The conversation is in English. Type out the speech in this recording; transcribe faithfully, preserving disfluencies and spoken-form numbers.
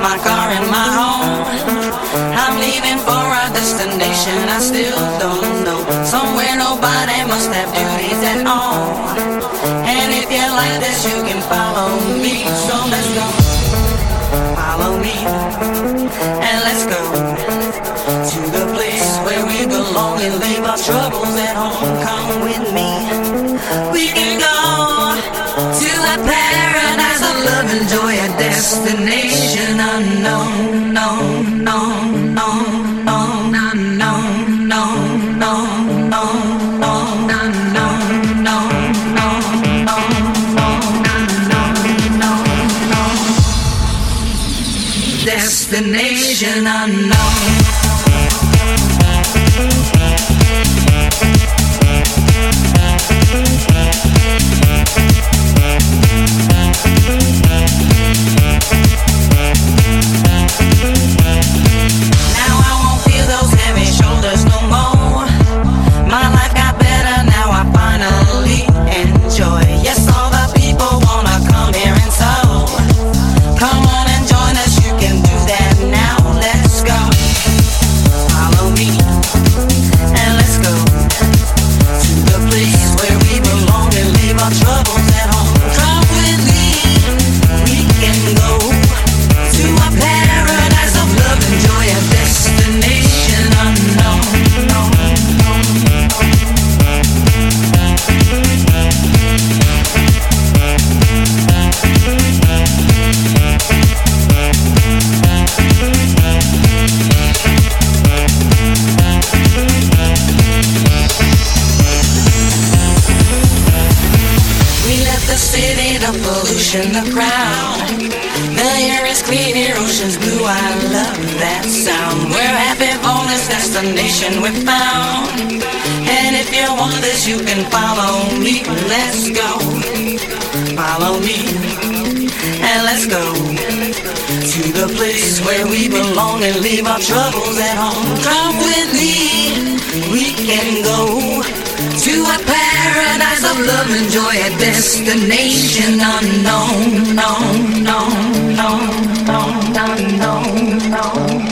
my car and my home. I'm leaving for a destination I still don't know. Somewhere nobody must have duties at all. And if you like this, you can follow me. So let's go. Follow me. And let's go to the place where we belong and leave our troubles at home. Come with me. We can go to a paradise of love and joy, a destination unknown, no, no, no, no, no, no, no, no, no, no, no, no, no, no, no, destination unknown. Pollution, the crowd. The air is clear, ocean's blue. I love that sound. We're happy for this destination we found. And if you want this, you can follow me. Let's go. Follow me. And let's go to the place where we belong and leave our troubles at home. Come with me. We can go to a paradise of love and joy, a destination unknown, no, no, no, no, no, no, no.